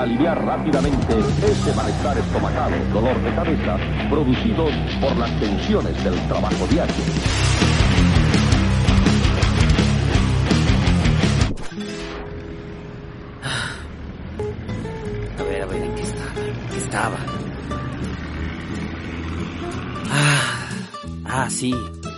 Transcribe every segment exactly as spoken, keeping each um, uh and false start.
aliviar rápidamente ese malestar estomacal, dolor de cabeza, producidos por las tensiones del trabajo diario. A ver, a ver, ¿en qué estaba? ¿En qué estaba? Ah, ah, sí.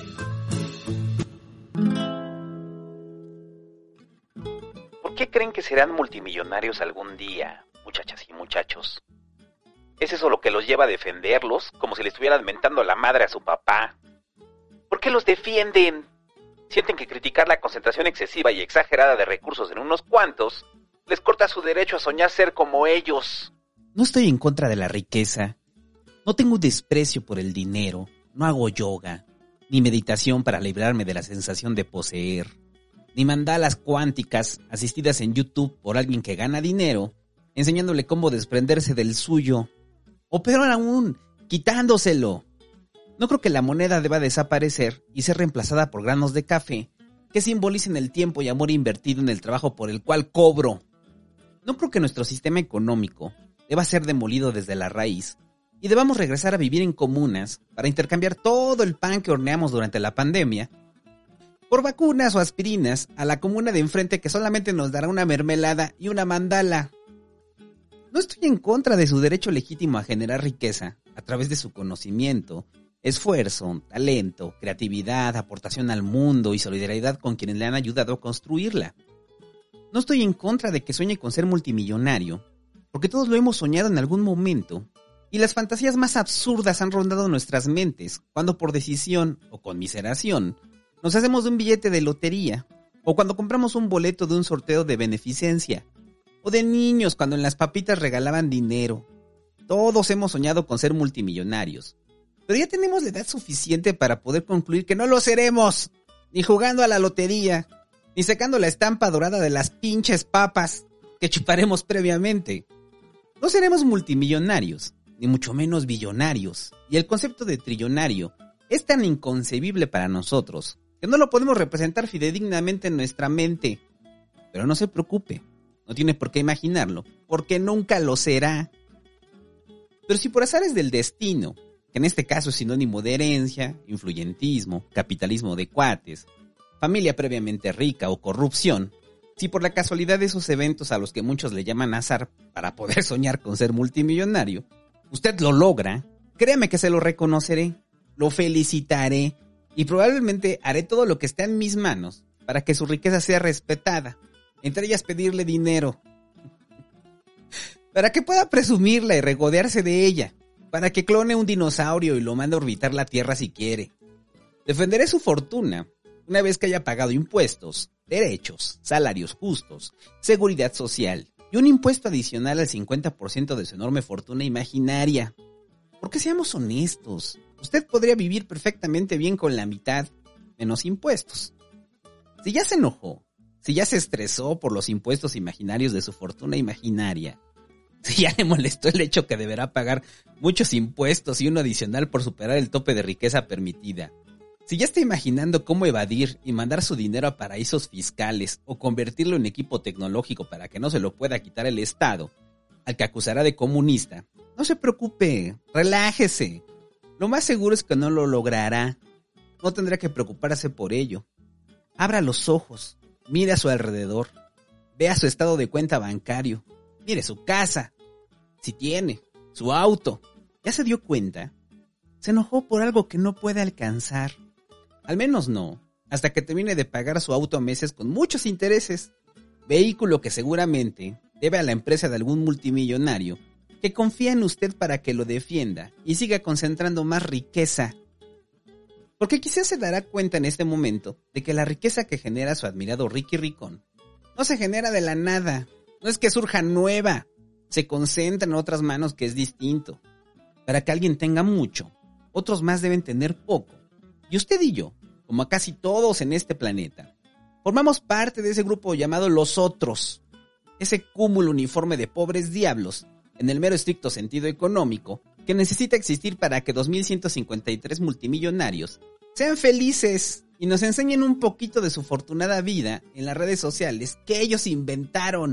¿Por qué creen que serán multimillonarios algún día, muchachas y muchachos? ¿Es eso lo que los lleva a defenderlos, como si le estuvieran mentando la madre a su papá? ¿Por qué los defienden? ¿Sienten que criticar la concentración excesiva y exagerada de recursos en unos cuantos les corta su derecho a soñar ser como ellos? No estoy en contra de la riqueza. No tengo desprecio por el dinero. No hago yoga, ni meditación para librarme de la sensación de poseer, ni mandalas cuánticas asistidas en YouTube por alguien que gana dinero, enseñándole cómo desprenderse del suyo, o peor aún, quitándoselo. No creo que la moneda deba desaparecer y ser reemplazada por granos de café que simbolicen el tiempo y amor invertido en el trabajo por el cual cobro. No creo que nuestro sistema económico deba ser demolido desde la raíz y debamos regresar a vivir en comunas para intercambiar todo el pan que horneamos durante la pandemia por vacunas o aspirinas a la comuna de enfrente que solamente nos dará una mermelada y una mandala. No estoy en contra de su derecho legítimo a generar riqueza a través de su conocimiento, esfuerzo, talento, creatividad, aportación al mundo y solidaridad con quienes le han ayudado a construirla. No estoy en contra de que sueñe con ser multimillonario, porque todos lo hemos soñado en algún momento. Y las fantasías más absurdas han rondado nuestras mentes cuando por decisión o conmiseración nos hacemos de un billete de lotería, o cuando compramos un boleto de un sorteo de beneficencia, o de niños cuando en las papitas regalaban dinero. Todos hemos soñado con ser multimillonarios, pero ya tenemos la edad suficiente para poder concluir que no lo seremos, ni jugando a la lotería, ni sacando la estampa dorada de las pinches papas que chuparemos previamente. No seremos multimillonarios, ni mucho menos billonarios, y el concepto de trillonario es tan inconcebible para nosotros que no lo podemos representar fidedignamente en nuestra mente. Pero no se preocupe, no tiene por qué imaginarlo, porque nunca lo será. Pero si por azares del destino, que en este caso es sinónimo de herencia, influyentismo, capitalismo de cuates, familia previamente rica o corrupción, si por la casualidad de esos eventos a los que muchos le llaman azar para poder soñar con ser multimillonario, usted lo logra, créame que se lo reconoceré, lo felicitaré y probablemente haré todo lo que esté en mis manos para que su riqueza sea respetada, entre ellas pedirle dinero, para que pueda presumirla y regodearse de ella, para que clone un dinosaurio y lo mande a orbitar la Tierra si quiere. Defenderé su fortuna una vez que haya pagado impuestos, derechos, salarios justos, seguridad social y un impuesto adicional al cincuenta por ciento de su enorme fortuna imaginaria. Porque seamos honestos, usted podría vivir perfectamente bien con la mitad, menos impuestos. Si ya se enojó, si ya se estresó por los impuestos imaginarios de su fortuna imaginaria, si ya le molestó el hecho que deberá pagar muchos impuestos y uno adicional por superar el tope de riqueza permitida, si ya está imaginando cómo evadir y mandar su dinero a paraísos fiscales o convertirlo en equipo tecnológico para que no se lo pueda quitar el Estado, al que acusará de comunista, no se preocupe, relájese. Lo más seguro es que no lo logrará. No tendrá que preocuparse por ello. Abra los ojos, mire a su alrededor, vea su estado de cuenta bancario, mire su casa, si tiene, su auto. ¿Ya se dio cuenta? Se enojó por algo que no puede alcanzar. Al menos no, hasta que termine de pagar su auto a meses con muchos intereses. Vehículo que seguramente debe a la empresa de algún multimillonario que confía en usted para que lo defienda y siga concentrando más riqueza. Porque quizás se dará cuenta en este momento de que la riqueza que genera su admirado Ricky Ricón no se genera de la nada, no es que surja nueva, se concentra en otras manos que es distinto. Para que alguien tenga mucho, otros más deben tener poco. Y usted y yo, como a casi todos en este planeta, formamos parte de ese grupo llamado los otros, ese cúmulo uniforme de pobres diablos, en el mero estricto sentido económico, que necesita existir para que dos mil ciento cincuenta y tres multimillonarios sean felices y nos enseñen un poquito de su fortunada vida en las redes sociales que ellos inventaron.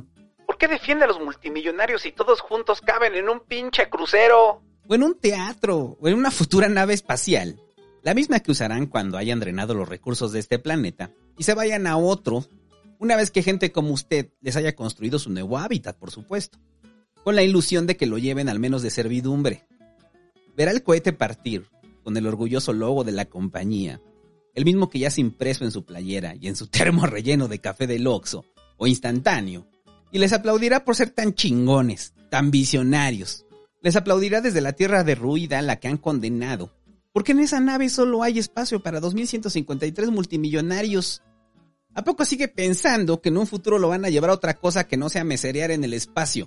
¿Por qué defiende a los multimillonarios si todos juntos caben en un pinche crucero? O en un teatro, o en una futura nave espacial, la misma que usarán cuando hayan drenado los recursos de este planeta y se vayan a otro, una vez que gente como usted les haya construido su nuevo hábitat, por supuesto, con la ilusión de que lo lleven al menos de servidumbre. Verá el cohete partir con el orgulloso logo de la compañía, el mismo que ya se impreso en su playera y en su termo relleno de café del Oxxo o instantáneo, y les aplaudirá por ser tan chingones, tan visionarios. Les aplaudirá desde la tierra derruida a la que han condenado, porque en esa nave solo hay espacio para dos mil ciento cincuenta y tres multimillonarios. ¿A poco sigue pensando que en un futuro lo van a llevar a otra cosa que no sea meserear en el espacio?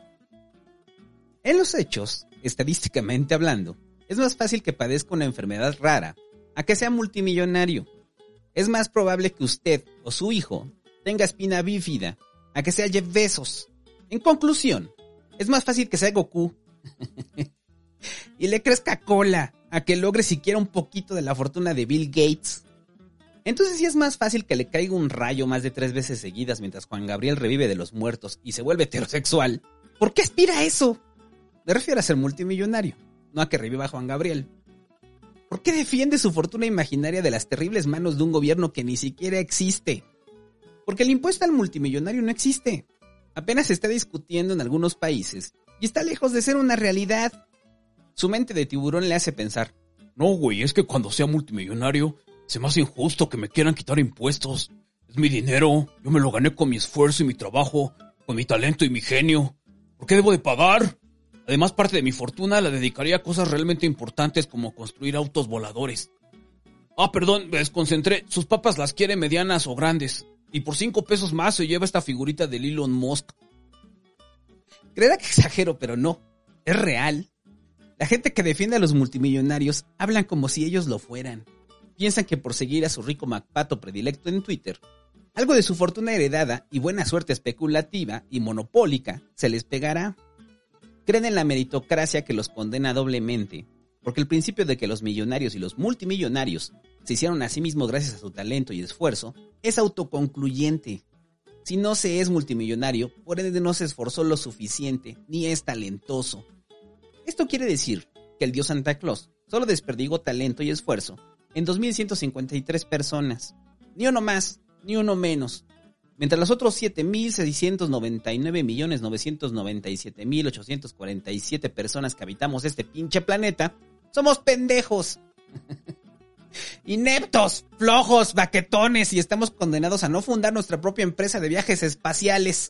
En los hechos, estadísticamente hablando, es más fácil que padezca una enfermedad rara a que sea multimillonario. Es más probable que usted o su hijo tenga espina bífida a que sea Jeff Bezos. En conclusión, es más fácil que sea Goku y le crezca cola a que logre siquiera un poquito de la fortuna de Bill Gates. Entonces, si es más fácil que le caiga un rayo más de tres veces seguidas mientras Juan Gabriel revive de los muertos y se vuelve heterosexual, ¿por qué aspira a eso? Me refiero a ser multimillonario, no a que reviva Juan Gabriel. ¿Por qué defiende su fortuna imaginaria de las terribles manos de un gobierno que ni siquiera existe? Porque el impuesto al multimillonario no existe. Apenas se está discutiendo en algunos países y está lejos de ser una realidad. Su mente de tiburón le hace pensar: no, güey, es que cuando sea multimillonario se me hace injusto que me quieran quitar impuestos. Es mi dinero, yo me lo gané con mi esfuerzo y mi trabajo, con mi talento y mi genio. ¿Por qué debo de pagar? Además, parte de mi fortuna la dedicaría a cosas realmente importantes como construir autos voladores. Ah, perdón, me desconcentré. Sus papas las quiere medianas o grandes. Y por cinco pesos más se lleva esta figurita de Elon Musk. Creerá que exagero, pero no. Es real. La gente que defiende a los multimillonarios hablan como si ellos lo fueran. Piensan que por seguir a su rico MacPato predilecto en Twitter, algo de su fortuna heredada y buena suerte especulativa y monopólica se les pegará. Creen en la meritocracia que los condena doblemente, porque el principio de que los millonarios y los multimillonarios se hicieron a sí mismos gracias a su talento y esfuerzo es autoconcluyente. Si no se es multimillonario, por ende no se esforzó lo suficiente, ni es talentoso. Esto quiere decir que el dios Santa Claus solo desperdigó talento y esfuerzo en dos mil ciento cincuenta y tres personas. Ni uno más, ni uno menos. Mientras los otros siete mil seiscientos noventa y nueve millones novecientos noventa y siete mil ochocientos cuarenta y siete personas que habitamos este pinche planeta somos pendejos, ineptos, flojos, baquetones y estamos condenados a no fundar nuestra propia empresa de viajes espaciales.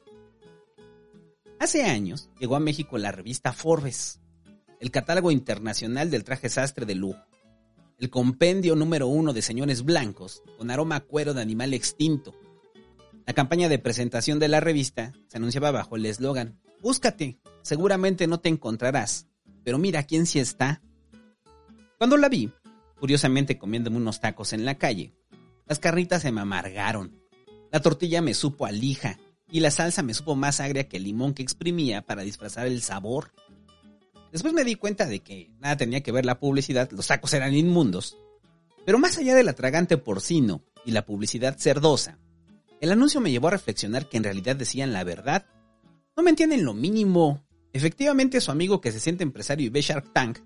Hace años llegó a México la revista Forbes, el catálogo internacional del traje sastre de lujo, el compendio número uno de señores blancos con aroma a cuero de animal extinto. La campaña de presentación de la revista se anunciaba bajo el eslogan: búscate, seguramente no te encontrarás, pero mira quién sí está. Cuando la vi, curiosamente comiéndome unos tacos en la calle, las carnitas se me amargaron, la tortilla me supo a lija y la salsa me supo más agria que el limón que exprimía para disfrazar el sabor. Después me di cuenta de que nada tenía que ver la publicidad, los tacos eran inmundos, pero más allá del atragante porcino y la publicidad cerdosa, el anuncio me llevó a reflexionar que en realidad decían la verdad. No me entienden lo mínimo. Efectivamente, su amigo que se siente empresario y ve Shark Tank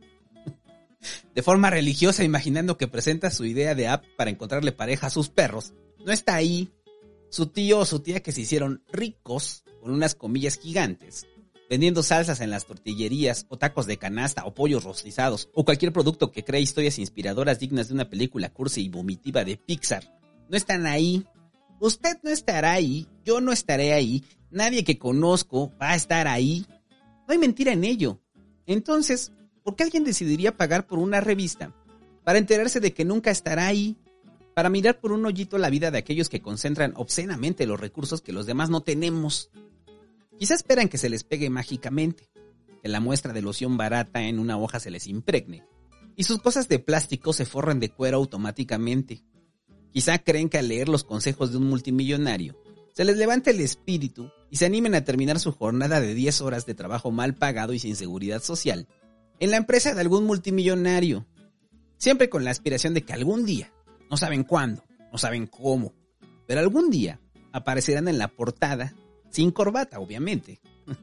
de forma religiosa, imaginando que presenta su idea de app para encontrarle pareja a sus perros, no está ahí. Su tío o su tía que se hicieron ricos, con unas comillas gigantes, vendiendo salsas en las tortillerías, o tacos de canasta, o pollos rostizados, o cualquier producto que crea historias inspiradoras dignas de una película cursi y vomitiva de Pixar, no están ahí. Usted no estará ahí, yo no estaré ahí, nadie que conozco va a estar ahí. No hay mentira en ello. Entonces, ¿por qué alguien decidiría pagar por una revista para enterarse de que nunca estará ahí? Para mirar por un hoyito la vida de aquellos que concentran obscenamente los recursos que los demás no tenemos. Quizá esperan que se les pegue mágicamente, que la muestra de loción barata en una hoja se les impregne y sus cosas de plástico se forren de cuero automáticamente. Quizá creen que al leer los consejos de un multimillonario se les levante el espíritu y se animen a terminar su jornada de diez horas de trabajo mal pagado y sin seguridad social en la empresa de algún multimillonario, siempre con la aspiración de que algún día, no saben cuándo, no saben cómo, pero algún día aparecerán en la portada sin corbata, obviamente.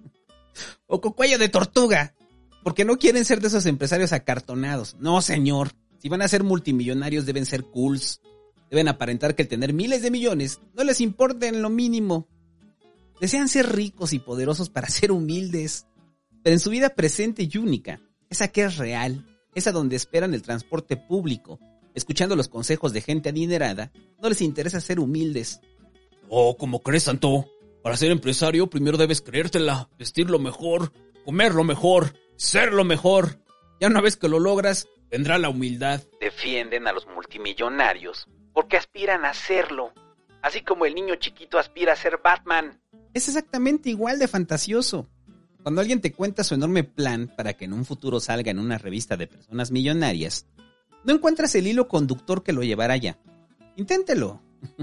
O con cuello de tortuga, porque no quieren ser de esos empresarios acartonados. No, señor, si van a ser multimillonarios deben ser cools. Deben aparentar que el tener miles de millones no les importa en lo mínimo. Desean ser ricos y poderosos para ser humildes, pero en su vida presente y única, esa que es real, esa donde esperan el transporte público, escuchando los consejos de gente adinerada, no les interesa ser humildes. Oh, ¿cómo crees, Santo? Para ser empresario primero debes creértela, vestir lo mejor, comer lo mejor, ser lo mejor. Ya una vez que lo logras, vendrá la humildad. Defienden a los multimillonarios porque aspiran a serlo, así como el niño chiquito aspira a ser Batman. Es exactamente igual de fantasioso. Cuando alguien te cuenta su enorme plan para que en un futuro salga en una revista de personas millonarias, no encuentras el hilo conductor que lo llevará allá. Inténtelo.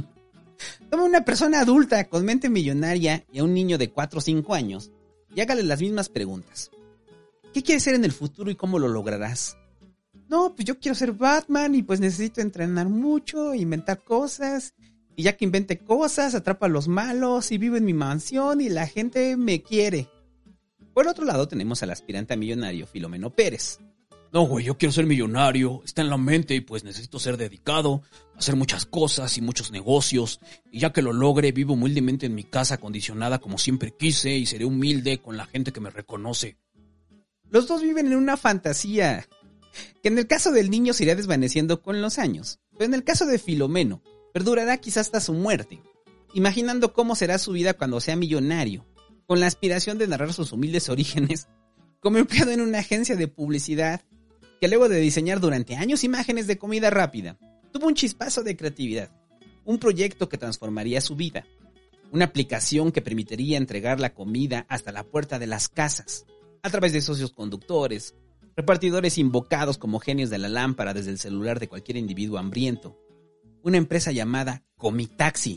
Toma una persona adulta con mente millonaria y a un niño de cuatro o cinco años y hágale las mismas preguntas. ¿Qué quieres ser en el futuro y cómo lo lograrás? No, pues yo quiero ser Batman y pues necesito entrenar mucho, inventar cosas. Y ya que invente cosas, atrapa a los malos y vivo en mi mansión y la gente me quiere. Por otro lado tenemos al aspirante a millonario Filomeno Pérez. No, güey, yo quiero ser millonario, está en la mente y pues necesito ser dedicado, hacer muchas cosas y muchos negocios. Y ya que lo logre, vivo humildemente en mi casa acondicionada como siempre quise y seré humilde con la gente que me reconoce. Los dos viven en una fantasía, que en el caso del niño se irá desvaneciendo con los años. Pero en el caso de Filomeno, perdurará quizás hasta su muerte, imaginando cómo será su vida cuando sea millonario, con la aspiración de narrar sus humildes orígenes, como empleado en una agencia de publicidad, que luego de diseñar durante años imágenes de comida rápida, tuvo un chispazo de creatividad, un proyecto que transformaría su vida, una aplicación que permitiría entregar la comida hasta la puerta de las casas, a través de socios conductores, repartidores invocados como genios de la lámpara desde el celular de cualquier individuo hambriento, una empresa llamada Comitaxi,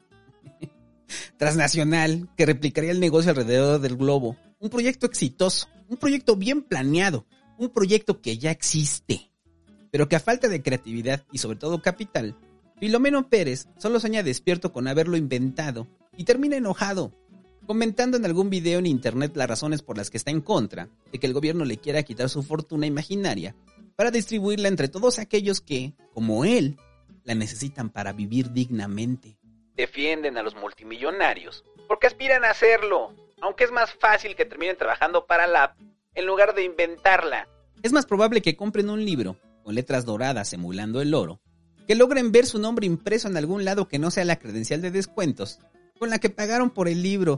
transnacional, que replicaría el negocio alrededor del globo, un proyecto exitoso, un proyecto bien planeado, un proyecto que ya existe, pero que a falta de creatividad y sobre todo capital, Filomeno Pérez solo sueña despierto con haberlo inventado y termina enojado, comentando en algún video en internet las razones por las que está en contra de que el gobierno le quiera quitar su fortuna imaginaria para distribuirla entre todos aquellos que, como él, la necesitan para vivir dignamente. Defienden a los multimillonarios porque aspiran a hacerlo, aunque es más fácil que terminen trabajando para la app en lugar de inventarla. Es más probable que compren un libro con letras doradas emulando el oro, que logren ver su nombre impreso en algún lado que no sea la credencial de descuentos con la que pagaron por el libro,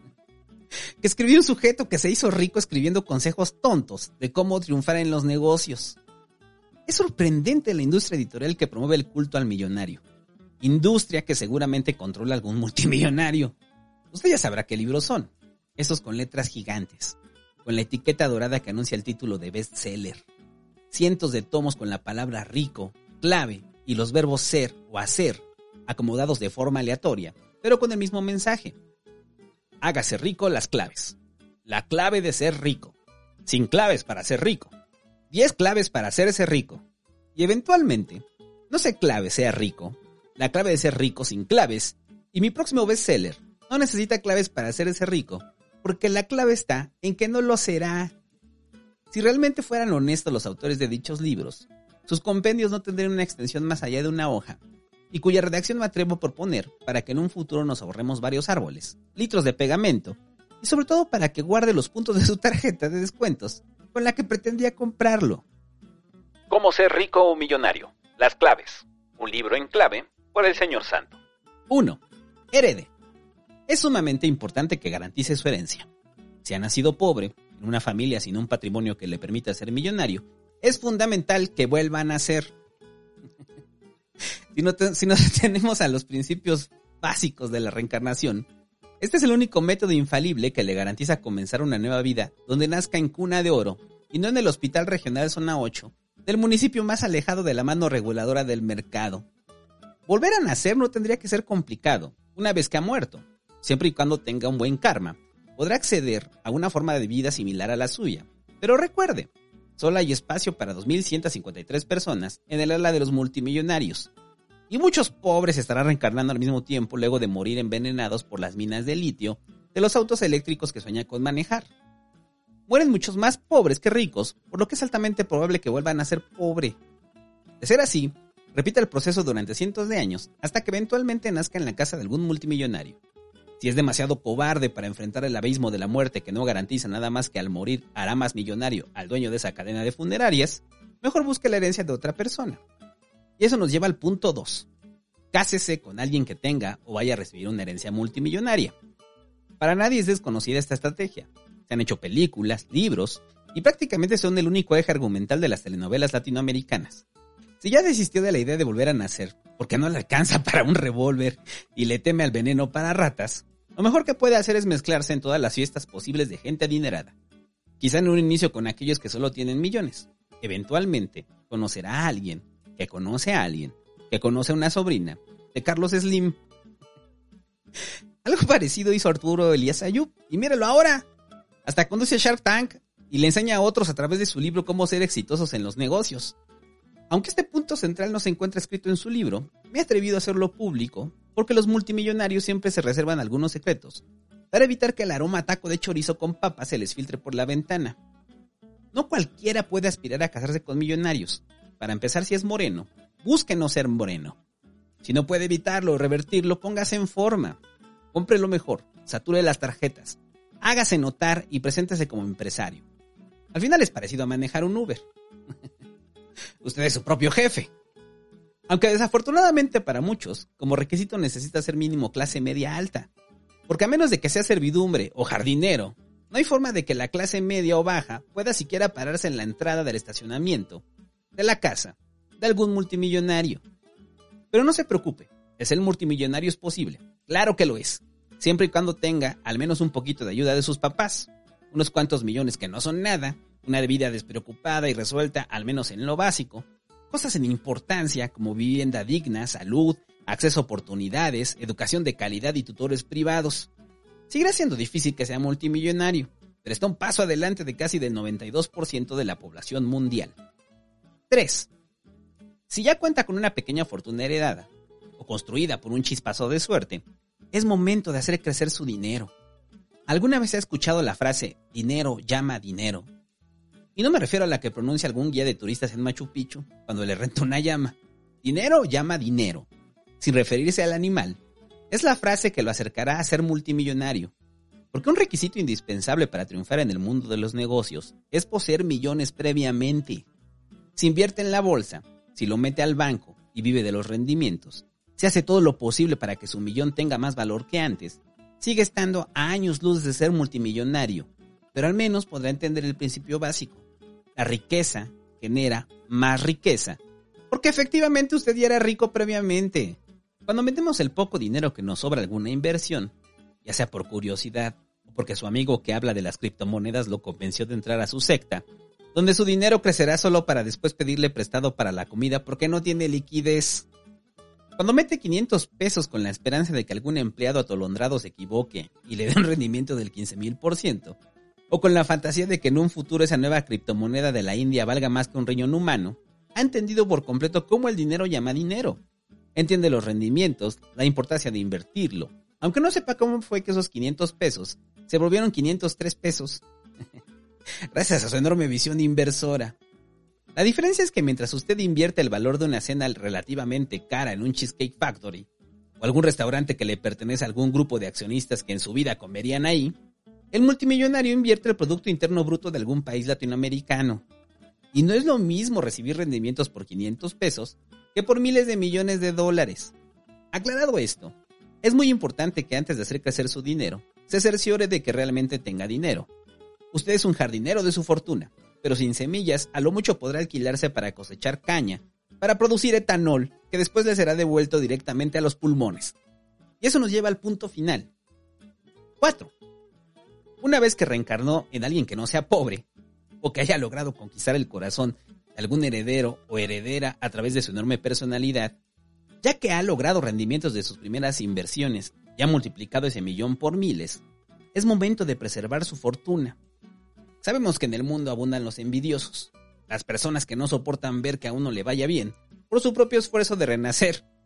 que escribió un sujeto que se hizo rico escribiendo consejos tontos de cómo triunfar en los negocios. Es sorprendente la industria editorial que promueve el culto al millonario, industria que seguramente controla algún multimillonario. Usted ya sabrá qué libros son, esos con letras gigantes, con la etiqueta dorada que anuncia el título de bestseller, cientos de tomos con la palabra rico, clave y los verbos ser o hacer, acomodados de forma aleatoria, pero con el mismo mensaje. Hágase rico las claves. La clave de ser rico. Sin claves para ser rico. diez claves para hacerse rico. Y eventualmente, no sé clave sea rico, la clave de ser rico sin claves, y mi próximo bestseller no necesita claves para hacerse rico, porque la clave está en que no lo será. Si realmente fueran honestos los autores de dichos libros, sus compendios no tendrían una extensión más allá de una hoja, y cuya redacción me atrevo a proponer para que en un futuro nos ahorremos varios árboles, litros de pegamento, y sobre todo para que guarde los puntos de su tarjeta de descuentos con la que pretendía comprarlo. ¿Cómo ser rico o millonario? Las claves. Un libro en clave por el señor Santo. uno. Herede. Es sumamente importante que garantice su herencia. Si ha nacido pobre, en una familia sin un patrimonio que le permita ser millonario, es fundamental que vuelva a nacer. Si no, te, si no tenemos a los principios básicos de la reencarnación, este es el único método infalible que le garantiza comenzar una nueva vida donde nazca en cuna de oro y no en el Hospital Regional Zona ocho del municipio más alejado de la mano reguladora del mercado. Volver a nacer no tendría que ser complicado una vez que ha muerto, siempre y cuando tenga un buen karma. Podrá acceder a una forma de vida similar a la suya, pero recuerde, solo hay espacio para dos mil ciento cincuenta y tres personas en el ala de los multimillonarios. Y muchos pobres estarán reencarnando al mismo tiempo luego de morir envenenados por las minas de litio de los autos eléctricos que sueñan con manejar. Mueren muchos más pobres que ricos, por lo que es altamente probable que vuelvan a ser pobres. De ser así, repite el proceso durante cientos de años hasta que eventualmente nazca en la casa de algún multimillonario. Si es demasiado cobarde para enfrentar el abismo de la muerte que no garantiza nada más que al morir hará más millonario al dueño de esa cadena de funerarias, mejor busque la herencia de otra persona. Y eso nos lleva al punto dos. Cásese con alguien que tenga o vaya a recibir una herencia multimillonaria. Para nadie es desconocida esta estrategia. Se han hecho películas, libros y prácticamente son el único eje argumental de las telenovelas latinoamericanas. Si ya desistió de la idea de volver a nacer porque no le alcanza para un revólver y le teme al veneno para ratas, lo mejor que puede hacer es mezclarse en todas las fiestas posibles de gente adinerada. Quizá en un inicio con aquellos que solo tienen millones. Eventualmente conocerá a alguien que conoce a alguien que conoce a una sobrina de Carlos Slim. Algo parecido hizo Arturo Elías Ayub y míralo ahora. Hasta conduce a Shark Tank y le enseña a otros a través de su libro cómo ser exitosos en los negocios. Aunque este punto central no se encuentra escrito en su libro, me he atrevido a hacerlo público porque los multimillonarios siempre se reservan algunos secretos para evitar que el aroma a taco de chorizo con papas se les filtre por la ventana. No cualquiera puede aspirar a casarse con millonarios. Para empezar, si es moreno, busque no ser moreno. Si no puede evitarlo o revertirlo, póngase en forma. Compre lo mejor, sature las tarjetas, hágase notar y preséntese como empresario. Al final es parecido a manejar un Uber. Usted es su propio jefe. Aunque desafortunadamente para muchos, como requisito necesita ser mínimo clase media alta. Porque a menos de que sea servidumbre o jardinero, no hay forma de que la clase media o baja pueda siquiera pararse en la entrada del estacionamiento de la casa de algún multimillonario. Pero no se preocupe, el ser multimillonario es posible. Claro que lo es, siempre y cuando tenga al menos un poquito de ayuda de sus papás, unos cuantos millones que no son nada, una vida despreocupada y resuelta al menos en lo básico, cosas en importancia como vivienda digna, salud, acceso a oportunidades, educación de calidad y tutores privados. Seguirá siendo difícil que sea multimillonario, pero está un paso adelante de casi del noventa y dos por ciento de la población mundial. tres. Si ya cuenta con una pequeña fortuna heredada o construida por un chispazo de suerte, es momento de hacer crecer su dinero. ¿Alguna vez ha escuchado la frase dinero llama dinero? Y no me refiero a la que pronuncia algún guía de turistas en Machu Picchu cuando le renta una llama. Dinero llama dinero, sin referirse al animal. Es la frase que lo acercará a ser multimillonario. Porque un requisito indispensable para triunfar en el mundo de los negocios es poseer millones previamente. Si invierte en la bolsa, si lo mete al banco y vive de los rendimientos, si hace todo lo posible para que su millón tenga más valor que antes, sigue estando a años luz de ser multimillonario, pero al menos podrá entender el principio básico. La riqueza genera más riqueza, porque efectivamente usted ya era rico previamente. Cuando metemos el poco dinero que nos sobra alguna inversión, ya sea por curiosidad o porque su amigo que habla de las criptomonedas lo convenció de entrar a su secta, donde su dinero crecerá solo para después pedirle prestado para la comida porque no tiene liquidez. Cuando mete quinientos pesos con la esperanza de que algún empleado atolondrado se equivoque y le dé un rendimiento del quince mil por ciento, o con la fantasía de que en un futuro esa nueva criptomoneda de la India valga más que un riñón humano, ha entendido por completo cómo el dinero llama dinero. Entiende los rendimientos, la importancia de invertirlo, aunque no sepa cómo fue que esos quinientos pesos se volvieron quinientos tres pesos. Gracias a su enorme visión inversora. La diferencia es que mientras usted invierte el valor de una cena relativamente cara en un Cheesecake Factory, o algún restaurante que le pertenece a algún grupo de accionistas que en su vida comerían ahí, el multimillonario invierte el Producto Interno Bruto de algún país latinoamericano. Y no es lo mismo recibir rendimientos por quinientos pesos que por miles de millones de dólares. Aclarado esto, es muy importante que antes de hacer crecer su dinero, se cerciore de que realmente tenga dinero. Usted es un jardinero de su fortuna, pero sin semillas a lo mucho podrá alquilarse para cosechar caña, para producir etanol, que después le será devuelto directamente a los pulmones. Y eso nos lleva al punto final. cuatro. Una vez que reencarnó en alguien que no sea pobre, o que haya logrado conquistar el corazón de algún heredero o heredera a través de su enorme personalidad, ya que ha logrado rendimientos de sus primeras inversiones y ha multiplicado ese millón por miles, es momento de preservar su fortuna. Sabemos que en el mundo abundan los envidiosos, las personas que no soportan ver que a uno le vaya bien por su propio esfuerzo de renacer,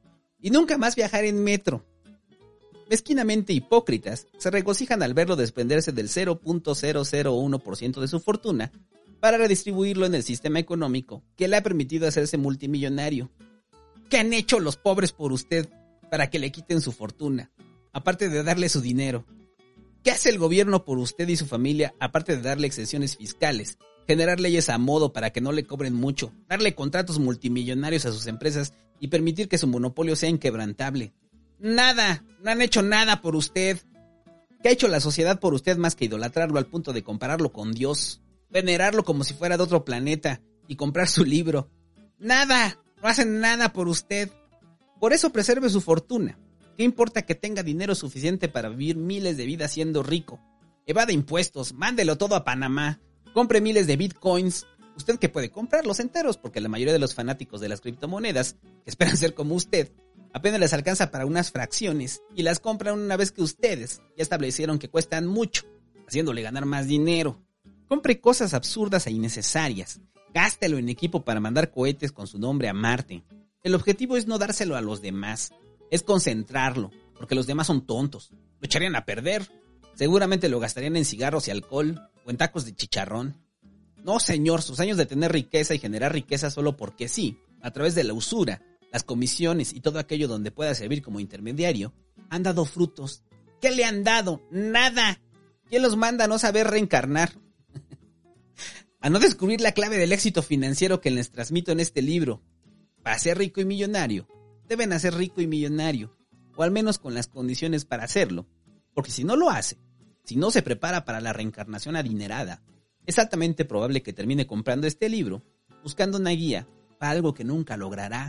y nunca más viajar en metro. Mezquinamente hipócritas, se regocijan al verlo desprenderse del cero punto cero cero uno por ciento de su fortuna para redistribuirlo en el sistema económico que le ha permitido hacerse multimillonario. ¿Qué han hecho los pobres por usted para que le quiten su fortuna, aparte de darle su dinero? ¿Qué hace el gobierno por usted y su familia, aparte de darle exenciones fiscales, generar leyes a modo para que no le cobren mucho, darle contratos multimillonarios a sus empresas y permitir que su monopolio sea inquebrantable? Nada, no han hecho nada por usted. ¿Qué ha hecho la sociedad por usted más que idolatrarlo al punto de compararlo con Dios, venerarlo como si fuera de otro planeta y comprar su libro? Nada, no hacen nada por usted. Por eso preserve su fortuna. ¿Qué importa que tenga dinero suficiente para vivir miles de vidas siendo rico? Evade impuestos, mándelo todo a Panamá, compre miles de bitcoins. Usted que puede comprarlos enteros, porque la mayoría de los fanáticos de las criptomonedas, que esperan ser como usted, apenas les alcanza para unas fracciones y las compran una vez que ustedes ya establecieron que cuestan mucho, haciéndole ganar más dinero. Compre cosas absurdas e innecesarias. Gástelo en equipo para mandar cohetes con su nombre a Marte. El objetivo es no dárselo a los demás, es concentrarlo, porque los demás son tontos. Lo echarían a perder. Seguramente lo gastarían en cigarros y alcohol o en tacos de chicharrón. No, señor, sus años de tener riqueza y generar riqueza solo porque sí, a través de la usura, las comisiones y todo aquello donde pueda servir como intermediario, han dado frutos. ¿Qué le han dado? Nada. ¿Quién los manda a no saber reencarnar? A no descubrir la clave del éxito financiero que les transmito en este libro. Para ser rico y millonario, deben hacer rico y millonario, o al menos con las condiciones para hacerlo, porque si no lo hace, si no se prepara para la reencarnación adinerada, es altamente probable que termine comprando este libro, buscando una guía para algo que nunca logrará.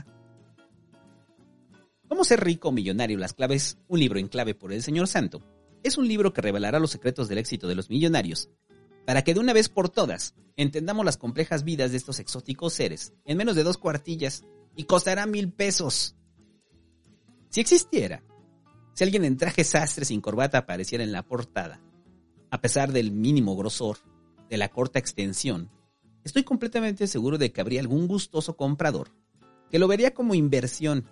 ¿Cómo ser rico o millonario? Las claves, un libro en clave por el Señor Santo, es un libro que revelará los secretos del éxito de los millonarios, para que de una vez por todas entendamos las complejas vidas de estos exóticos seres en menos de dos cuartillas y costará mil pesos. Si existiera, si alguien en traje sastre sin corbata apareciera en la portada, a pesar del mínimo grosor, de la corta extensión, estoy completamente seguro de que habría algún gustoso comprador que lo vería como inversión,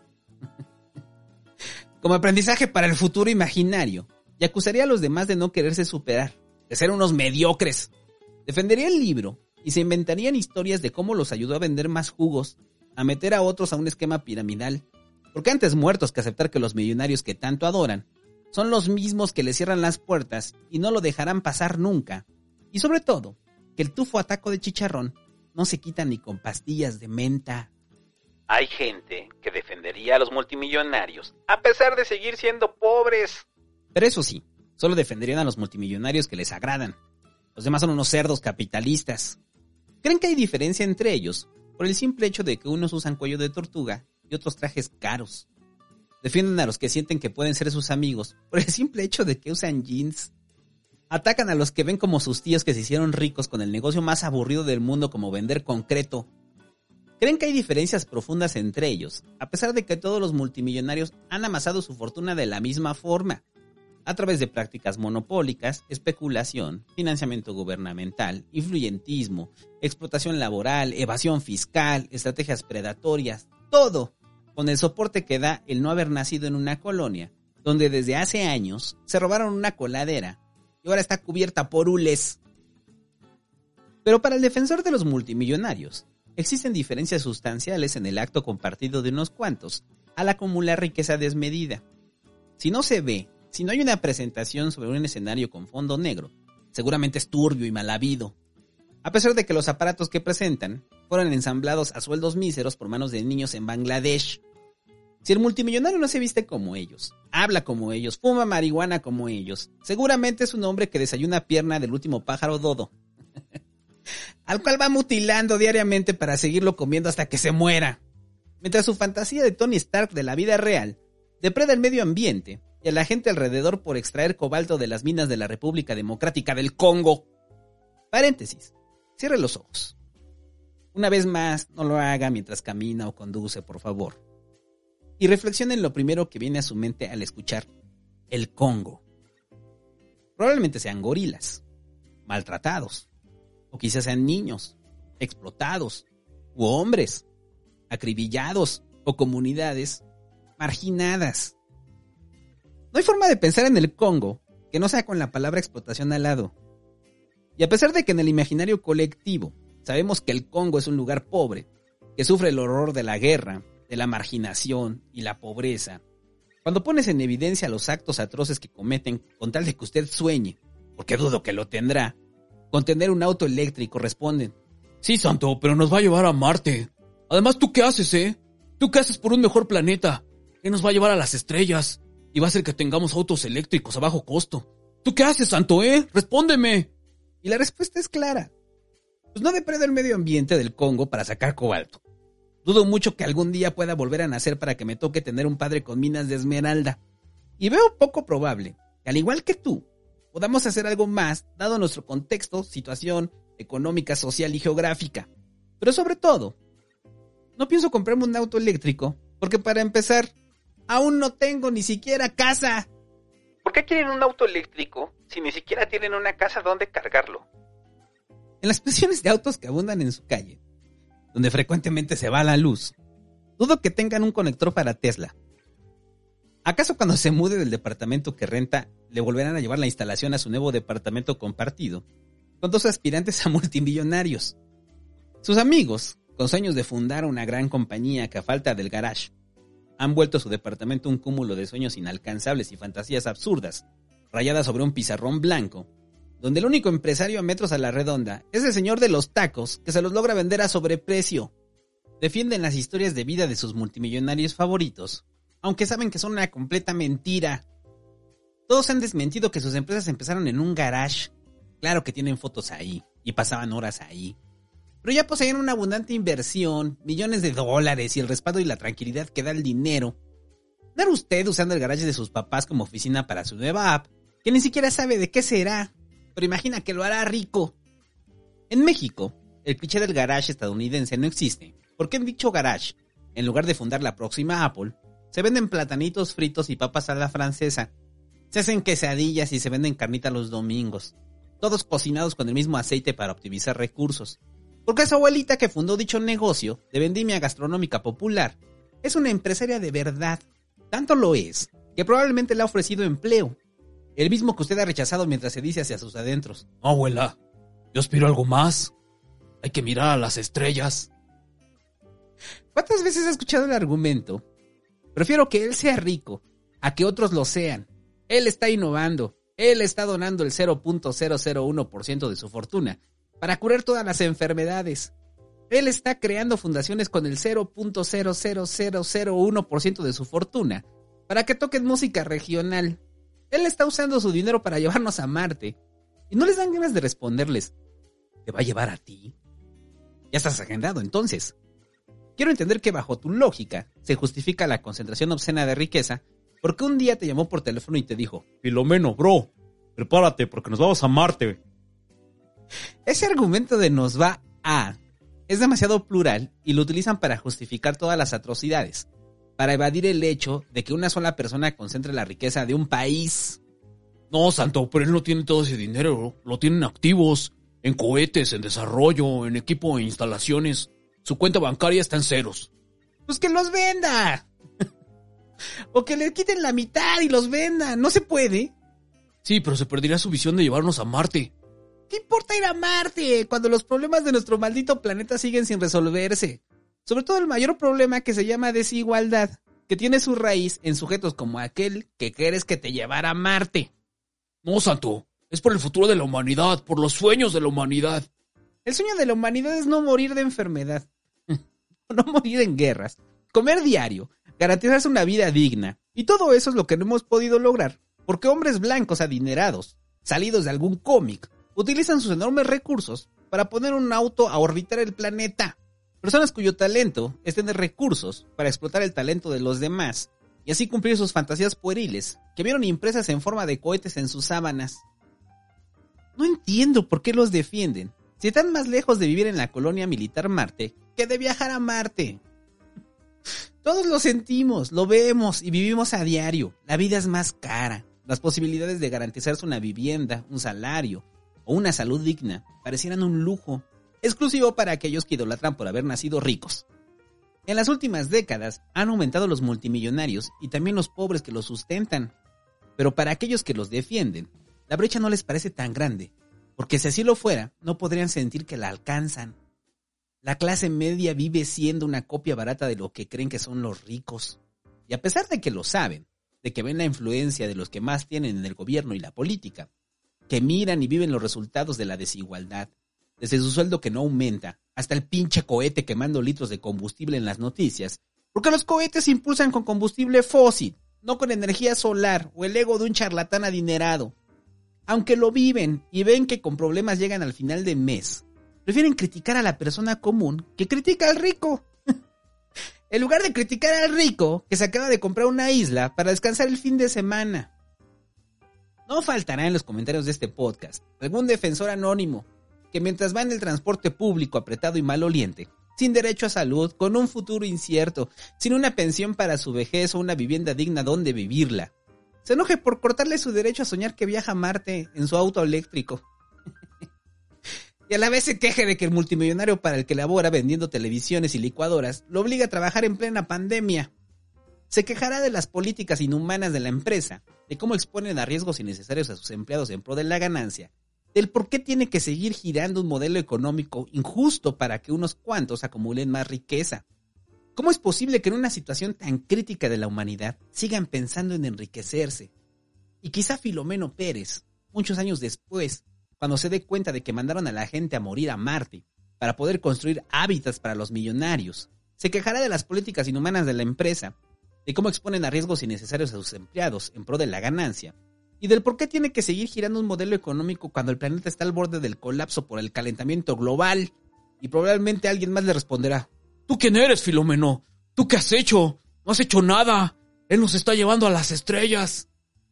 como aprendizaje para el futuro imaginario, y acusaría a los demás de no quererse superar, de ser unos mediocres. Defendería el libro y se inventarían historias de cómo los ayudó a vender más jugos, a meter a otros a un esquema piramidal, porque antes muertos que aceptar que los millonarios que tanto adoran son los mismos que le cierran las puertas y no lo dejarán pasar nunca. Y sobre todo, que el tufo a taco de chicharrón no se quita ni con pastillas de menta. Hay gente que defendería a los multimillonarios, a pesar de seguir siendo pobres. Pero eso sí, solo defenderían a los multimillonarios que les agradan. Los demás son unos cerdos capitalistas. ¿Creen que hay diferencia entre ellos por el simple hecho de que unos usan cuello de tortuga y otros trajes caros? Defienden a los que sienten que pueden ser sus amigos por el simple hecho de que usan jeans. Atacan a los que ven como sus tíos que se hicieron ricos con el negocio más aburrido del mundo como vender concreto. ¿Creen que hay diferencias profundas entre ellos, a pesar de que todos los multimillonarios han amasado su fortuna de la misma forma? A través de prácticas monopólicas, especulación, financiamiento gubernamental, influyentismo, explotación laboral, evasión fiscal, estrategias predatorias, todo con el soporte que da el no haber nacido en una colonia, donde desde hace años se robaron una coladera y ahora está cubierta por hules. Pero para el defensor de los multimillonarios, existen diferencias sustanciales en el acto compartido de unos cuantos al acumular riqueza desmedida. Si no se ve, si no hay una presentación sobre un escenario con fondo negro, seguramente es turbio y mal habido. A pesar de que los aparatos que presentan fueron ensamblados a sueldos míseros por manos de niños en Bangladesh. Si el multimillonario no se viste como ellos, habla como ellos, fuma marihuana como ellos, seguramente es un hombre que desayuna pierna del último pájaro dodo, al cual va mutilando diariamente para seguirlo comiendo hasta que se muera. Mientras su fantasía de Tony Stark de la vida real depreda el medio ambiente y a la gente alrededor por extraer cobalto de las minas de la República Democrática del Congo. Paréntesis, cierre los ojos. Una vez más, no lo haga mientras camina o conduce, por favor. Y reflexione en lo primero que viene a su mente al escuchar el Congo. Probablemente sean gorilas, maltratados, o quizás sean niños, explotados, u hombres, acribillados, o comunidades marginadas. No hay forma de pensar en el Congo que no sea con la palabra explotación al lado. Y a pesar de que en el imaginario colectivo sabemos que el Congo es un lugar pobre, que sufre el horror de la guerra, de la marginación y la pobreza, cuando pones en evidencia los actos atroces que cometen con tal de que usted sueñe, porque dudo que lo tendrá, con tener un auto eléctrico, responden: sí, Santo, pero nos va a llevar a Marte. Además, ¿tú qué haces, eh? ¿Tú qué haces por un mejor planeta? ¿Qué nos va a llevar a las estrellas? Y va a hacer que tengamos autos eléctricos a bajo costo. ¿Tú qué haces, Santo, eh? Respóndeme. Y la respuesta es clara. Pues no depredo el medio ambiente del Congo para sacar cobalto. Dudo mucho que algún día pueda volver a nacer para que me toque tener un padre con minas de esmeralda. Y veo poco probable que, al igual que tú, podamos hacer algo más, dado nuestro contexto, situación económica, social y geográfica. Pero sobre todo, no pienso comprarme un auto eléctrico, porque para empezar, aún no tengo ni siquiera casa. ¿Por qué quieren un auto eléctrico si ni siquiera tienen una casa donde cargarlo? En las presiones de autos que abundan en su calle, donde frecuentemente se va la luz, dudo que tengan un conector para Tesla. ¿Acaso cuando se mude del departamento que renta, le volverán a llevar la instalación a su nuevo departamento compartido, con dos aspirantes a multimillonarios? Sus amigos, con sueños de fundar una gran compañía que a falta del garage, han vuelto su departamento un cúmulo de sueños inalcanzables y fantasías absurdas, rayadas sobre un pizarrón blanco, donde el único empresario a metros a la redonda es el señor de los tacos que se los logra vender a sobreprecio. Defienden las historias de vida de sus multimillonarios favoritos, aunque saben que son una completa mentira. Todos han desmentido que sus empresas empezaron en un garage. Claro que tienen fotos ahí, y pasaban horas ahí. Pero ya poseían una abundante inversión, millones de dólares y el respaldo y la tranquilidad que da el dinero. ¿No era usted usando el garage de sus papás como oficina para su nueva app, que ni siquiera sabe de qué será, pero imagina que lo hará rico? En México, el cliché del garage estadounidense no existe, porque en dicho garage, en lugar de fundar la próxima Apple, se venden platanitos fritos y papas a la francesa. Se hacen quesadillas y se venden carnita los domingos. Todos cocinados con el mismo aceite para optimizar recursos. Porque su abuelita que fundó dicho negocio de vendimia gastronómica popular es una empresaria de verdad. Tanto lo es que probablemente le ha ofrecido empleo. El mismo que usted ha rechazado mientras se dice hacia sus adentros: no, abuela, yo aspiro a algo más. Hay que mirar a las estrellas. ¿Cuántas veces ha escuchado el argumento? Prefiero que él sea rico a que otros lo sean. Él está innovando. Él está donando el cero punto cero cero uno por ciento de su fortuna para curar todas las enfermedades. Él está creando fundaciones con el cero punto cero cero cero cero uno por ciento de su fortuna para que toquen música regional. Él está usando su dinero para llevarnos a Marte. Y no les dan ganas de responderles: ¿te va a llevar a ti? Ya estás agendado, entonces. Quiero entender que bajo tu lógica se justifica la concentración obscena de riqueza porque un día te llamó por teléfono y te dijo: Filomeno, bro, prepárate porque nos vamos a Marte. Ese argumento de nos va a es demasiado plural y lo utilizan para justificar todas las atrocidades, para evadir el hecho de que una sola persona concentre la riqueza de un país. No, Santo, pero él no tiene todo ese dinero, lo tienen activos, en cohetes, en desarrollo, en equipo e instalaciones. Su cuenta bancaria está en ceros. Pues que los venda. O que le quiten la mitad y los vendan. ¿No se puede? Sí, pero se perdería su visión de llevarnos a Marte. ¿Qué importa ir a Marte cuando los problemas de nuestro maldito planeta siguen sin resolverse? Sobre todo el mayor problema, que se llama desigualdad, que tiene su raíz en sujetos como aquel que quieres que te llevara a Marte. No, Santo, es por el futuro de la humanidad, por los sueños de la humanidad. El sueño de la humanidad es no morir de enfermedad, no morir en guerras, comer diario, garantizarse una vida digna. Y todo eso es lo que no hemos podido lograr, porque hombres blancos adinerados, salidos de algún cómic, utilizan sus enormes recursos para poner un auto a orbitar el planeta. Personas cuyo talento es tener recursos para explotar el talento de los demás y así cumplir sus fantasías pueriles que vieron impresas en forma de cohetes en sus sábanas. No entiendo por qué los defienden, si están más lejos de vivir en la colonia militar Marte que de viajar a Marte. Todos lo sentimos, lo vemos y vivimos a diario. La vida es más cara. Las posibilidades de garantizarse una vivienda, un salario o una salud digna parecieran un lujo exclusivo para aquellos que idolatran por haber nacido ricos. En las últimas décadas han aumentado los multimillonarios y también los pobres que los sustentan. Pero para aquellos que los defienden, la brecha no les parece tan grande, porque si así lo fuera, no podrían sentir que la alcanzan. La clase media vive siendo una copia barata de lo que creen que son los ricos. Y a pesar de que lo saben, de que ven la influencia de los que más tienen en el gobierno y la política, que miran y viven los resultados de la desigualdad, desde su sueldo que no aumenta, hasta el pinche cohete quemando litros de combustible en las noticias, porque los cohetes se impulsan con combustible fósil, no con energía solar o el ego de un charlatán adinerado. Aunque lo viven y ven que con problemas llegan al final de mes, prefieren criticar a la persona común que critica al rico. En lugar de criticar al rico que se acaba de comprar una isla para descansar el fin de semana. No faltará en los comentarios de este podcast algún defensor anónimo que mientras va en el transporte público apretado y maloliente, sin derecho a salud, con un futuro incierto, sin una pensión para su vejez o una vivienda digna donde vivirla, se enoje por cortarle su derecho a soñar que viaja a Marte en su auto eléctrico. Y a la vez se queje de que el multimillonario para el que labora vendiendo televisiones y licuadoras lo obliga a trabajar en plena pandemia. Se quejará de las políticas inhumanas de la empresa, de cómo exponen a riesgos innecesarios a sus empleados en pro de la ganancia, del por qué tiene que seguir girando un modelo económico injusto para que unos cuantos acumulen más riqueza. ¿Cómo es posible que en una situación tan crítica de la humanidad sigan pensando en enriquecerse? Y quizá Filomeno Pérez, muchos años después, cuando se dé cuenta de que mandaron a la gente a morir a Marte para poder construir hábitats para los millonarios, se quejará de las políticas inhumanas de la empresa, de cómo exponen a riesgos innecesarios a sus empleados en pro de la ganancia, y del por qué tiene que seguir girando un modelo económico cuando el planeta está al borde del colapso por el calentamiento global. Y probablemente alguien más le responderá: ¿Tú quién eres, Filomeno? ¿Tú qué has hecho? No has hecho nada. Él nos está llevando a las estrellas.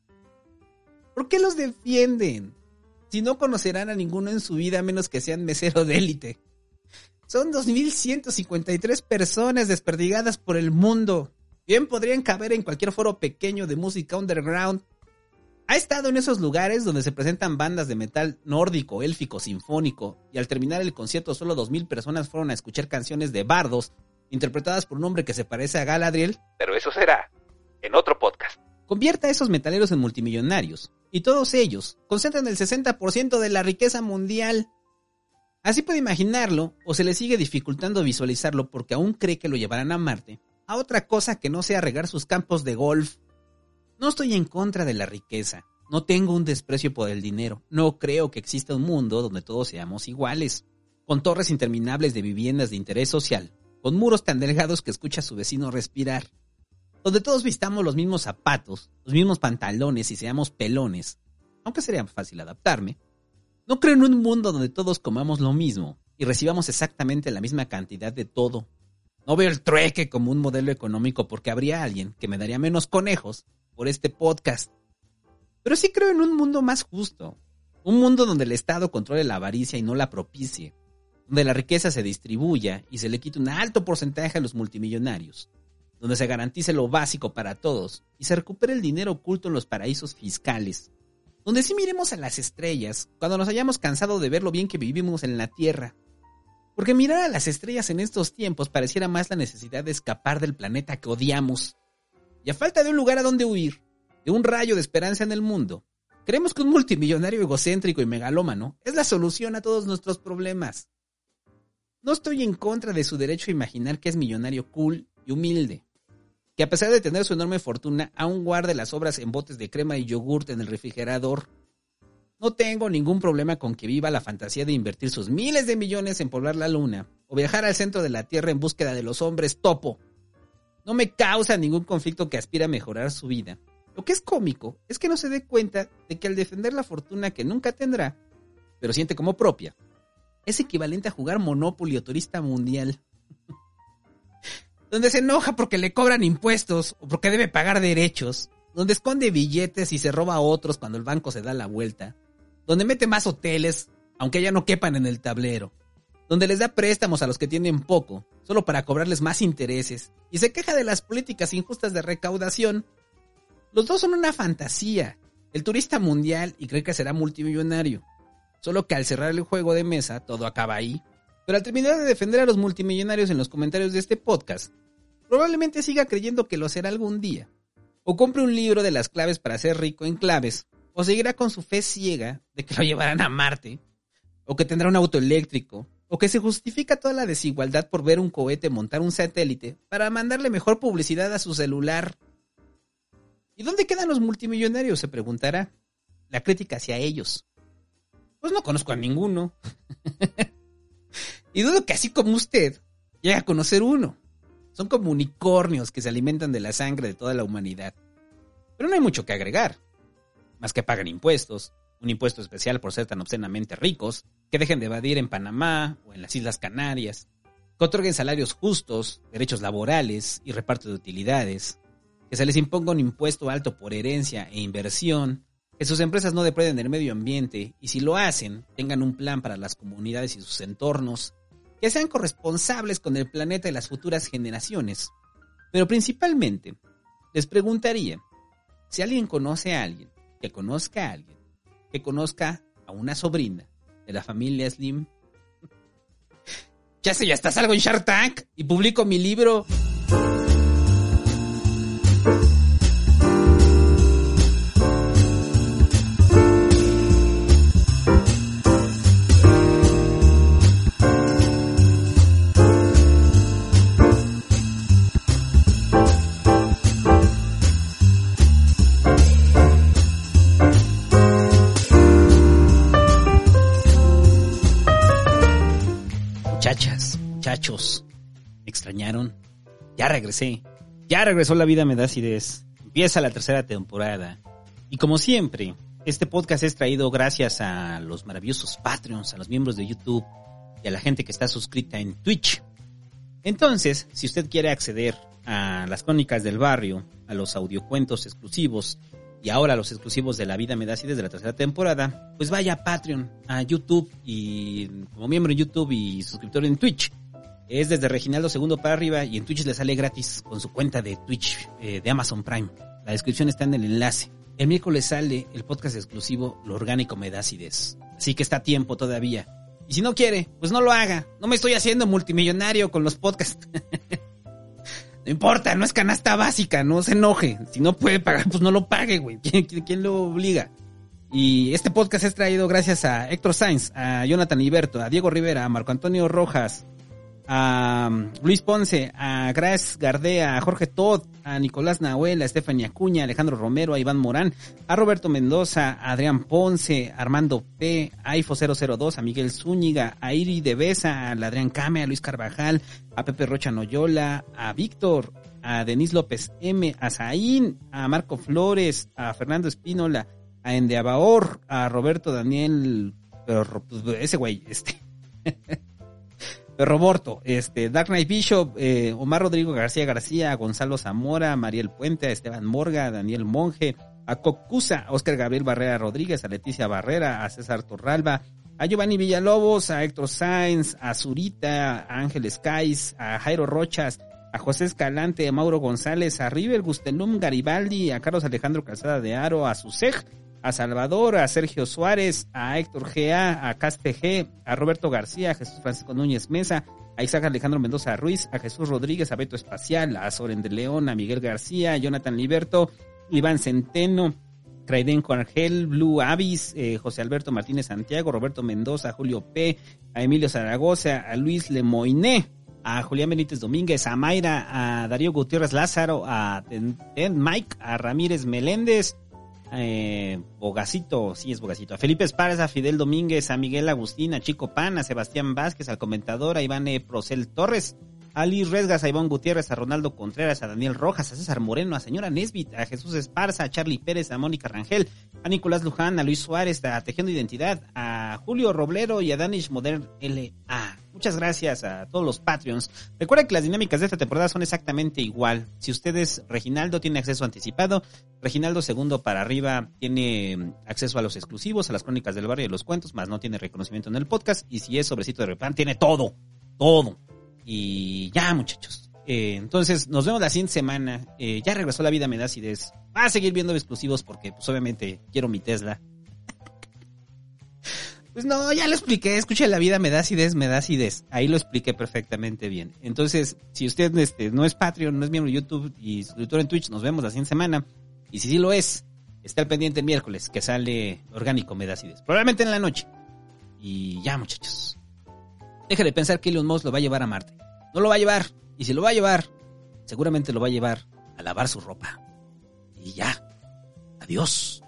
¿Por qué los defienden? Si no conocerán a ninguno en su vida a menos que sean mesero de élite. Son dos mil ciento cincuenta y tres personas desperdigadas por el mundo. Bien podrían caber en cualquier foro pequeño de música underground. Ha estado en esos lugares donde se presentan bandas de metal nórdico, élfico, sinfónico, y al terminar el concierto solo dos mil personas fueron a escuchar canciones de bardos, interpretadas por un hombre que se parece a Galadriel. Pero eso será en otro podcast. Convierta a esos metaleros en multimillonarios, y todos ellos concentran el sesenta por ciento de la riqueza mundial. Así puede imaginarlo, o se le sigue dificultando visualizarlo porque aún cree que lo llevarán a Marte, a otra cosa que no sea regar sus campos de golf. No estoy en contra de la riqueza, no tengo un desprecio por el dinero, no creo que exista un mundo donde todos seamos iguales, con torres interminables de viviendas de interés social, con muros tan delgados que escucha a su vecino respirar, donde todos vistamos los mismos zapatos, los mismos pantalones y seamos pelones, aunque sería fácil adaptarme. No creo en un mundo donde todos comamos lo mismo y recibamos exactamente la misma cantidad de todo. No veo el trueque como un modelo económico porque habría alguien que me daría menos conejos por este podcast. Pero sí creo en un mundo más justo, un mundo donde el Estado controle la avaricia y no la propicie, donde la riqueza se distribuya y se le quite un alto porcentaje a los multimillonarios, donde se garantice lo básico para todos y se recupere el dinero oculto en los paraísos fiscales, donde sí miremos a las estrellas cuando nos hayamos cansado de ver lo bien que vivimos en la Tierra. Porque mirar a las estrellas en estos tiempos pareciera más la necesidad de escapar del planeta que odiamos. Y a falta de un lugar a donde huir, de un rayo de esperanza en el mundo, creemos que un multimillonario egocéntrico y megalómano es la solución a todos nuestros problemas. No estoy en contra de su derecho a imaginar que es millonario cool y humilde, que a pesar de tener su enorme fortuna, aún guarde las obras en botes de crema y yogurt en el refrigerador. No tengo ningún problema con que viva la fantasía de invertir sus miles de millones en poblar la luna o viajar al centro de la Tierra en búsqueda de los hombres topo. No me causa ningún conflicto que aspire a mejorar su vida. Lo que es cómico es que no se dé cuenta de que al defender la fortuna que nunca tendrá, pero siente como propia, es equivalente a jugar Monopoly o Turista Mundial. Donde se enoja porque le cobran impuestos o porque debe pagar derechos, donde esconde billetes y se roba a otros cuando el banco se da la vuelta, donde mete más hoteles, aunque ya no quepan en el tablero, donde les da préstamos a los que tienen poco, solo para cobrarles más intereses, y se queja de las políticas injustas de recaudación. Los dos son una fantasía, el turista mundial y cree que será multimillonario, solo que al cerrar el juego de mesa todo acaba ahí. Pero al terminar de defender a los multimillonarios en los comentarios de este podcast, probablemente siga creyendo que lo será algún día. O compre un libro de las claves para ser rico en claves, o seguirá con su fe ciega de que lo llevarán a Marte, o que tendrá un auto eléctrico, o que se justifica toda la desigualdad por ver un cohete montar un satélite para mandarle mejor publicidad a su celular. ¿Y dónde quedan los multimillonarios?, se preguntará. La crítica hacia ellos. Pues no conozco a ninguno. Y dudo que así como usted llegue a conocer uno. Son como unicornios que se alimentan de la sangre de toda la humanidad. Pero no hay mucho que agregar. Más que pagan impuestos, un impuesto especial por ser tan obscenamente ricos, que dejen de evadir en Panamá o en las Islas Canarias, que otorguen salarios justos, derechos laborales y reparto de utilidades, que se les imponga un impuesto alto por herencia e inversión, que sus empresas no depreden el medio ambiente y si lo hacen, tengan un plan para las comunidades y sus entornos, que sean corresponsables con el planeta y las futuras generaciones. Pero principalmente, les preguntaría, si alguien conoce a alguien, que conozca a alguien, que conozca a una sobrina de la familia Slim. Ya sé, ya está, salgo en Shark Tank y publico mi libro. Muchachos, ¿me extrañaron? Ya regresé, ya regresó La Vida Me Da Acidez, empieza la tercera temporada, y como siempre, este podcast es traído gracias a los maravillosos Patreons, a los miembros de YouTube, y a la gente que está suscrita en Twitch. Entonces, si usted quiere acceder a las crónicas del barrio, a los audiocuentos exclusivos, y ahora los exclusivos de La Vida Me Da Acidez de la tercera temporada, pues vaya a Patreon, a YouTube, y como miembro en YouTube y suscriptor en Twitch. Es desde Reginaldo Segundo para arriba y en Twitch le sale gratis con su cuenta de Twitch eh, de Amazon Prime. La descripción está en el enlace. El miércoles sale el podcast exclusivo Lo Orgánico Me Da Acidez. Así que está a tiempo todavía. Y si no quiere, pues no lo haga. No me estoy haciendo multimillonario con los podcasts. No importa, no es canasta básica, no se enoje. Si no puede pagar, pues no lo pague, güey. ¿Quién, quién, quién lo obliga? Y este podcast es traído gracias a Héctor Sainz, a Jonathan Iberto, a Diego Rivera, a Marco Antonio Rojas, a Luis Ponce, a Grace Gardea, a Jorge Todd, a Nicolás Nahuel, a Estefania Acuña, a Alejandro Romero, a Iván Morán, a Roberto Mendoza, a Adrián Ponce, a Armando P, a Ifo cero cero dos, a Miguel Zúñiga, a Iri de Besa, a Adrián Came, a Luis Carvajal, a Pepe Rocha Noyola, a Víctor, a Denis López M, a Zain, a Marco Flores, a Fernando Espínola, a Endeabaor, a Roberto Daniel, pero, ese güey, este... Roborto, este, Dark Knight Bishop, eh, Omar Rodrigo García García, Gonzalo Zamora, Mariel Puente, a Esteban Morga, a Daniel Monge, a Cocusa, a Oscar Gabriel Barrera Rodríguez, a Leticia Barrera, a César Torralba, a Giovanni Villalobos, a Héctor Sainz, a Zurita, a Ángel Skies, a Jairo Rochas, a José Escalante, a Mauro González, a River Gustelum Garibaldi, a Carlos Alejandro Calzada de Aro, a Susej, a Salvador, a Sergio Suárez, a Héctor G A, a Caspe G, a Roberto García, a Jesús Francisco Núñez Mesa, a Isaac Alejandro Mendoza Ruiz, a Jesús Rodríguez, a Beto Espacial, a Soren de León, a Miguel García, a Jonathan Liberto, Iván Centeno, Craidenco Argel, Blue Avis, eh, José Alberto Martínez Santiago, Roberto Mendoza, a Julio P, a Emilio Zaragoza, a Luis Lemoiné, a Julián Benítez Domínguez, a Mayra, a Darío Gutiérrez Lázaro, a Ten, Ten Mike, a Ramírez Meléndez, Eh, Bogacito, sí es Bogacito, a Felipe Esparza, a Fidel Domínguez, a Miguel Agustín, a Chico Pan, a Sebastián Vázquez, al comentador, a Iván e. Procel Torres, a Liz Resgas, a Iván Gutiérrez, a Ronaldo Contreras, a Daniel Rojas, a César Moreno, a señora Nesbit, a Jesús Esparza, a Charlie Pérez, a Mónica Rangel, a Nicolás Luján, a Luis Suárez, a Tejiendo Identidad, a Julio Roblero y a Danish Modern L A. Muchas gracias a todos los Patreons. Recuerden que las dinámicas de esta temporada son exactamente igual. Si usted es Reginaldo, tiene acceso anticipado. Reginaldo Segundo para arriba tiene acceso a los exclusivos, a las crónicas del barrio y los cuentos, más no tiene reconocimiento en el podcast. Y si es Sobrecito de Repán, tiene todo, todo. Y ya, muchachos. Eh, entonces, nos vemos la siguiente semana. Eh, ya regresó La Vida Me Da Acidez. Va a seguir viendo exclusivos porque, pues, obviamente, quiero mi Tesla. Pues no, ya lo expliqué. Escucha, la vida me da acidez, me da acidez. Ahí lo expliqué perfectamente bien. Entonces, si usted este, no es Patreon, no es miembro de YouTube y suscriptor en Twitch, nos vemos la siguiente semana. Y si sí lo es, está al pendiente el miércoles, que sale Orgánico me da acidez. Probablemente en la noche. Y ya, muchachos. Deja de pensar que Elon Musk lo va a llevar a Marte. No lo va a llevar. Y si lo va a llevar, seguramente lo va a llevar a lavar su ropa. Y ya. Adiós.